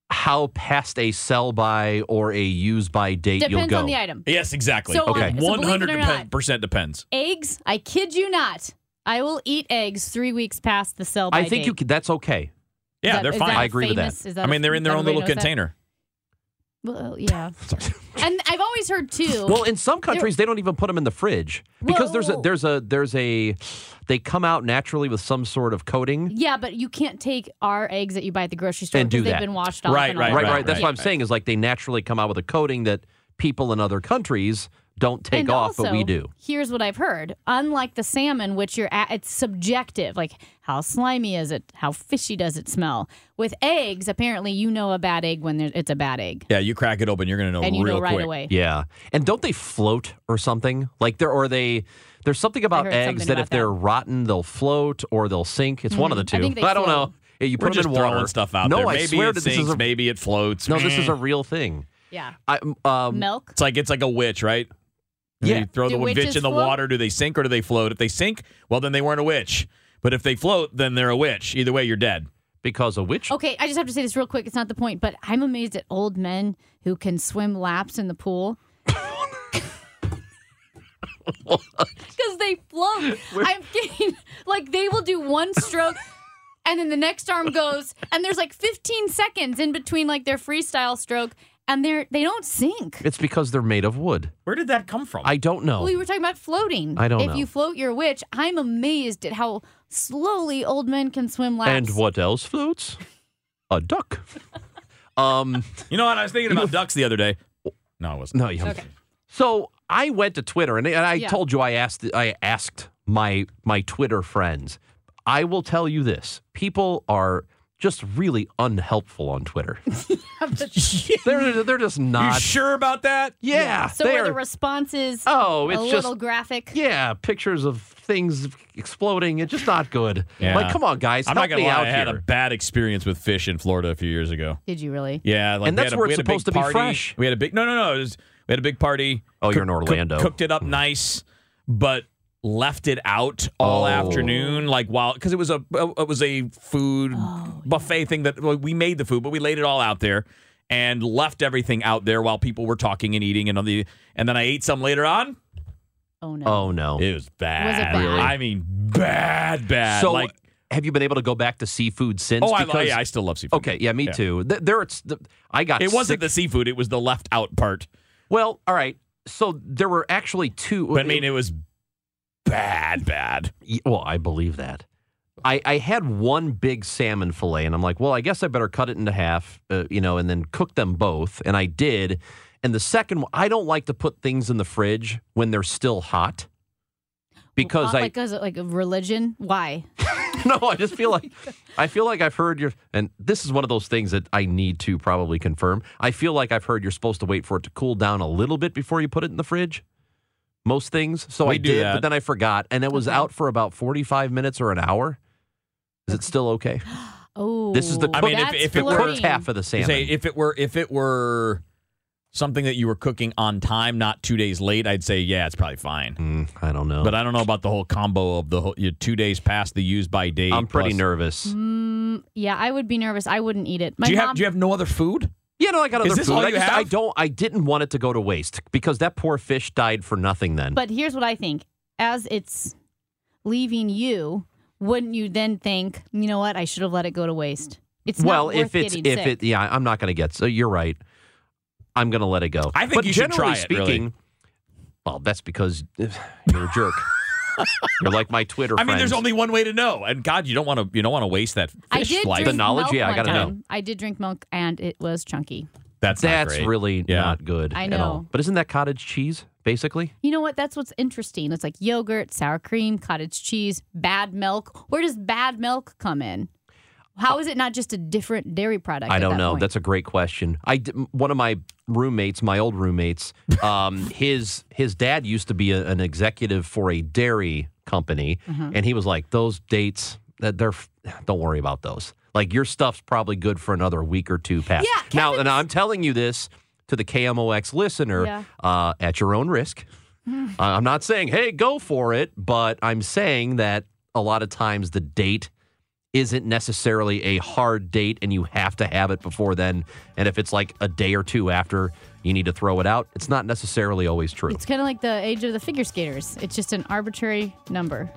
Speaker 8: how past a sell-by or a use-by date
Speaker 9: Depends
Speaker 8: you'll go.
Speaker 9: on the item.
Speaker 7: Yes, exactly.
Speaker 9: So,
Speaker 8: Okay.
Speaker 9: uh, so
Speaker 7: one
Speaker 9: believe it or not,
Speaker 7: hundred percent depends.
Speaker 9: eggs, I kid you not, I will eat eggs three weeks past the sell-by
Speaker 8: I think
Speaker 9: date.
Speaker 8: you could, that's okay.
Speaker 7: Yeah,
Speaker 9: that-
Speaker 7: they're
Speaker 9: is
Speaker 7: fine.
Speaker 9: that
Speaker 8: I agree with that.
Speaker 9: famous- is that
Speaker 7: I mean,
Speaker 9: a-
Speaker 7: they're in their own
Speaker 9: everybody
Speaker 7: little
Speaker 9: knows that?
Speaker 7: container.
Speaker 9: Well, yeah. And I've always heard, too.
Speaker 8: Well, in some countries, they don't even put them in the fridge because there's a
Speaker 9: Whoa.
Speaker 8: there's a there's a they come out naturally with some sort of coating.
Speaker 9: yeah, but you can't take our eggs that you buy at the grocery store
Speaker 8: And do
Speaker 9: because they've
Speaker 8: that.
Speaker 9: been washed off.
Speaker 7: Right,
Speaker 9: and all
Speaker 7: right,
Speaker 9: that.
Speaker 8: Right, right.
Speaker 7: right,
Speaker 8: That's
Speaker 7: right,
Speaker 8: what I'm
Speaker 7: right.
Speaker 8: saying is like they naturally come out with a coating that people in other countries don't take
Speaker 9: and
Speaker 8: off,
Speaker 9: also,
Speaker 8: but we do.
Speaker 9: Here's what I've heard. Unlike the salmon, which you're at, it's subjective. Like, how slimy is it? How fishy does it smell? With eggs, apparently you know a bad egg when there- it's a bad egg.
Speaker 7: Yeah, you crack it open, you're going to know
Speaker 9: And you
Speaker 7: real
Speaker 9: know right
Speaker 7: quick.
Speaker 9: away.
Speaker 8: Yeah, and don't they float or something? Like there, or they. There's something about
Speaker 9: heard
Speaker 8: eggs
Speaker 9: something
Speaker 8: that
Speaker 9: about
Speaker 8: if they're
Speaker 9: that.
Speaker 8: rotten, they'll float or they'll sink. It's one of the
Speaker 9: Mhm. I
Speaker 8: two.
Speaker 9: think they
Speaker 8: don't
Speaker 9: float.
Speaker 8: know. Yeah, you
Speaker 7: We're
Speaker 8: put
Speaker 7: just
Speaker 8: them in water.
Speaker 7: throwing stuff out
Speaker 8: no,
Speaker 7: there.
Speaker 8: I
Speaker 7: Maybe
Speaker 8: swear
Speaker 7: it
Speaker 8: that this
Speaker 7: sinks,
Speaker 8: is a,
Speaker 7: maybe it floats.
Speaker 8: no, this is
Speaker 7: Meh.
Speaker 8: a real thing.
Speaker 9: Yeah.
Speaker 8: I, um,
Speaker 9: Milk?
Speaker 7: It's like it's like a witch, right?
Speaker 8: Yeah.
Speaker 7: You throw
Speaker 9: Do
Speaker 7: the witch
Speaker 9: witches
Speaker 7: in the
Speaker 9: float?
Speaker 7: water. Do they sink or do they float? If they sink, well, then they weren't a witch. But if they float, then they're a witch. Either way, you're dead.
Speaker 8: because a witch.
Speaker 9: Okay, I just have to say this real quick. It's not the point, but I'm amazed at old men who can swim laps in the pool. Because they float. I'm kidding. Like, they will do one stroke, and then the next arm goes, and there's like fifteen seconds in between like their freestyle stroke, and they're they don't sink.
Speaker 8: It's because they're made of wood.
Speaker 7: Where did that come from?
Speaker 8: I don't know.
Speaker 9: We were talking about floating.
Speaker 8: I don't
Speaker 9: if
Speaker 8: know.
Speaker 9: If you float, you're a witch. I'm amazed at how slowly old men can swim laps.
Speaker 8: And what else floats? A duck. um,
Speaker 7: you know what? I was thinking about ducks the other day. No, it wasn't.
Speaker 8: no, you.
Speaker 9: Okay.
Speaker 8: So I went to Twitter, and, and I
Speaker 9: Yeah.
Speaker 8: told you I asked I asked my my Twitter friends. I will tell you this: people are just really unhelpful on Twitter. they're they're just
Speaker 7: You
Speaker 8: not.
Speaker 7: sure about that?
Speaker 8: Yeah.
Speaker 9: So
Speaker 8: they
Speaker 9: are the
Speaker 8: are-
Speaker 9: responses
Speaker 8: Oh,
Speaker 9: a
Speaker 8: it's
Speaker 9: little
Speaker 8: just
Speaker 9: graphic?
Speaker 8: yeah, pictures of things exploding. It's just not good.
Speaker 7: Yeah.
Speaker 8: Like, come on, guys,
Speaker 7: I'm
Speaker 8: help
Speaker 7: not gonna
Speaker 8: me
Speaker 7: lie.
Speaker 8: out
Speaker 7: I had
Speaker 8: here.
Speaker 7: a bad experience with fish in Florida a few years ago.
Speaker 9: Did you really?
Speaker 7: Yeah, like
Speaker 8: And
Speaker 7: we
Speaker 8: that's
Speaker 7: had a,
Speaker 8: where
Speaker 7: we
Speaker 8: it's
Speaker 7: had a big
Speaker 8: supposed to be
Speaker 7: party.
Speaker 8: fresh.
Speaker 7: We had a big no, no, no. It was, we had a big party.
Speaker 8: Oh, you're in
Speaker 7: Cook-
Speaker 8: Orlando.
Speaker 7: cook- cooked it up nice, but left it out all
Speaker 8: Oh.
Speaker 7: afternoon, like while because it was a it was a food buffet thing that well, we made the food, but we laid it all out there and left everything out there while people were talking and eating and on the and then I ate some later on.
Speaker 9: Oh no.
Speaker 8: Oh no.
Speaker 7: It was bad.
Speaker 9: Was it bad? Really?
Speaker 7: I mean, bad, bad.
Speaker 8: So,
Speaker 7: like,
Speaker 8: have you been able to go back to seafood since?
Speaker 7: oh, I,
Speaker 8: Because-
Speaker 7: yeah, I still love seafood.
Speaker 8: Okay, yeah, me
Speaker 7: Yeah.
Speaker 8: too. Th- There, it's the, I got.
Speaker 7: It wasn't
Speaker 8: sick-
Speaker 7: the seafood; it was the left out part.
Speaker 8: Well, all right. So there were actually two.
Speaker 7: But I mean, it was bad, bad.
Speaker 8: Y- Well, I believe that. I, I had one big salmon fillet, and I'm like, well, I guess I better cut it into half, uh, you know, and then cook them both. And I did. And the second one, I don't like to put things in the fridge when they're still hot. Because
Speaker 9: Uh,
Speaker 8: I
Speaker 9: like as a, like a religion. Why?
Speaker 8: no, I just feel like I feel like I've heard your, and this is one of those things that I need to probably confirm. I feel like I've heard you're supposed to wait for it to cool down a little bit before you put it in the fridge. Most things, so
Speaker 7: We
Speaker 8: I
Speaker 7: do
Speaker 8: did,
Speaker 7: that.
Speaker 8: but then I forgot, and it was
Speaker 9: Okay.
Speaker 8: out for about forty-five minutes or an hour. Is it still okay?
Speaker 9: Oh,
Speaker 8: This is the
Speaker 7: I mean, if-
Speaker 9: that's
Speaker 7: if it were-
Speaker 9: flirting.
Speaker 8: Cooked half of the salmon.
Speaker 7: Say if it were if it were something that you were cooking on time, not two days late, I'd say yeah, it's probably fine.
Speaker 8: Mm, I don't know,
Speaker 7: But I don't know about the whole combo of the whole, you two days past the use by date.
Speaker 8: I'm pretty
Speaker 7: plus-
Speaker 8: nervous.
Speaker 9: Mm, yeah, I would be nervous. I wouldn't eat it. My
Speaker 7: Do you
Speaker 9: mom.
Speaker 7: have do you have no other food?
Speaker 8: Yeah, no, I got
Speaker 7: Is
Speaker 8: other
Speaker 7: this
Speaker 8: food.
Speaker 7: all
Speaker 8: I,
Speaker 7: you
Speaker 8: just, I
Speaker 7: have?
Speaker 8: don't. I didn't want it to go to waste because that poor fish died for nothing. Then,
Speaker 9: But here's what I think: as it's leaving you, wouldn't you then think, you know what? I should have let it go to waste. It's
Speaker 8: well,
Speaker 9: not worth
Speaker 8: if it's
Speaker 9: getting
Speaker 8: if
Speaker 9: sick.
Speaker 8: it, yeah, I'm not going to get. So you're right. I'm going to let it go.
Speaker 7: I think
Speaker 8: but
Speaker 7: you should
Speaker 8: generally
Speaker 7: try it, really.
Speaker 8: speaking, well, that's because uh, you're a jerk. You're like my Twitter
Speaker 7: I mean,
Speaker 8: friends.
Speaker 7: there's only one way to know, and God, you don't want to you don't want to waste that fish
Speaker 9: I did
Speaker 7: life.
Speaker 9: drink
Speaker 8: The knowledge,
Speaker 9: milk
Speaker 8: yeah, I
Speaker 9: one
Speaker 8: gotta know.
Speaker 9: time. I did drink milk, and it was chunky.
Speaker 7: That's not
Speaker 8: That's
Speaker 7: great.
Speaker 8: really
Speaker 7: Yeah.
Speaker 8: not good
Speaker 9: I
Speaker 8: at all.
Speaker 9: know.
Speaker 8: But isn't that cottage cheese, basically?
Speaker 9: You know what? That's what's interesting. It's like yogurt, sour cream, cottage cheese, bad milk. Where does bad milk come in? How is it not just a different dairy product?
Speaker 8: I
Speaker 9: at
Speaker 8: don't
Speaker 9: that
Speaker 8: know.
Speaker 9: point?
Speaker 8: That's a great question. I d- one of my roommates, my old roommates, um, his his dad used to be a, an executive for a dairy company,
Speaker 9: Mm-hmm.
Speaker 8: and he was like, "Those dates, that they're f- don't worry about those. Like your stuff's probably good for another week or two past."
Speaker 9: Yeah,
Speaker 8: now,
Speaker 9: Kevin's-
Speaker 8: and I'm telling you this to the K M O X listener
Speaker 9: Yeah.
Speaker 8: uh, at your own risk. Uh, I'm not saying, "Hey, go for it," but I'm saying that a lot of times the date isn't necessarily a hard date and you have to have it before then. And if it's like a day or two after you need to throw it out, it's not necessarily always true.
Speaker 9: It's kind of like the age of the figure skaters. It's just an arbitrary number.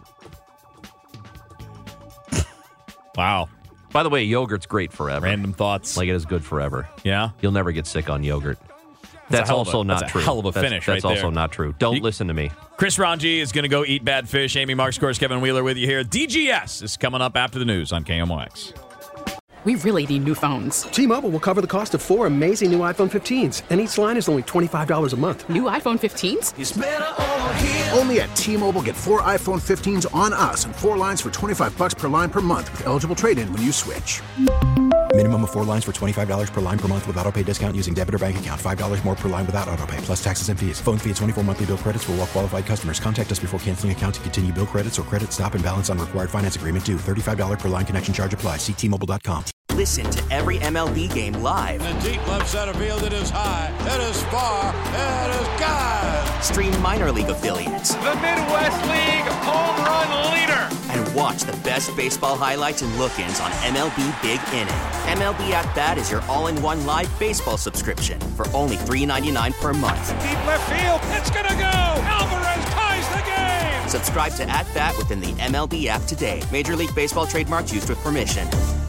Speaker 7: Wow.
Speaker 8: By the way, yogurt's great forever.
Speaker 7: Random thoughts.
Speaker 8: Like it is good forever.
Speaker 7: Yeah.
Speaker 8: You'll never get sick on yogurt.
Speaker 7: That's,
Speaker 8: that's also
Speaker 7: a,
Speaker 8: not
Speaker 7: that's
Speaker 8: true.
Speaker 7: A hell of a
Speaker 8: that's,
Speaker 7: finish
Speaker 8: That's
Speaker 7: right
Speaker 8: also
Speaker 7: there.
Speaker 8: not true. Don't
Speaker 7: you,
Speaker 8: listen to me.
Speaker 7: Chris Ranji is going to go eat bad fish. Amy Marks, course, Kevin Wheeler with you here. D G S is coming up after the news on K M O X.
Speaker 1: We really need new phones.
Speaker 2: T-Mobile will cover the cost of four amazing new iPhone fifteens, and each line is only twenty-five dollars a month.
Speaker 1: New iPhone fifteens?
Speaker 10: It's better over here.
Speaker 4: Only at T-Mobile, get four iPhone fifteens on us and four lines for twenty-five bucks per line per month with eligible trade-in when you switch.
Speaker 5: Minimum of four lines for twenty-five dollars per line per month with auto-pay discount using debit or bank account. five dollars more per line without auto-pay, plus taxes and fees. Phone fee at twenty-four monthly bill credits for well-qualified customers. Contact us before canceling account to continue bill credits or credit stop and balance on required finance agreement due. thirty-five dollars per line connection charge applies. See T Mobile dot com.
Speaker 3: Listen to every M L B game live.
Speaker 10: In the deep left center field, it is high, it is far, it is God.
Speaker 3: Stream minor league affiliates.
Speaker 11: The Midwest League home run leader.
Speaker 3: And watch the best baseball highlights and look-ins on M L B Big Inning. M L B At Bat is your all-in-one live baseball subscription for only three dollars and ninety-nine cents per month.
Speaker 11: Deep left field, it's gonna go. Alvarez ties the game.
Speaker 3: Subscribe to At Bat within the M L B app today. Major League Baseball trademarks used with permission.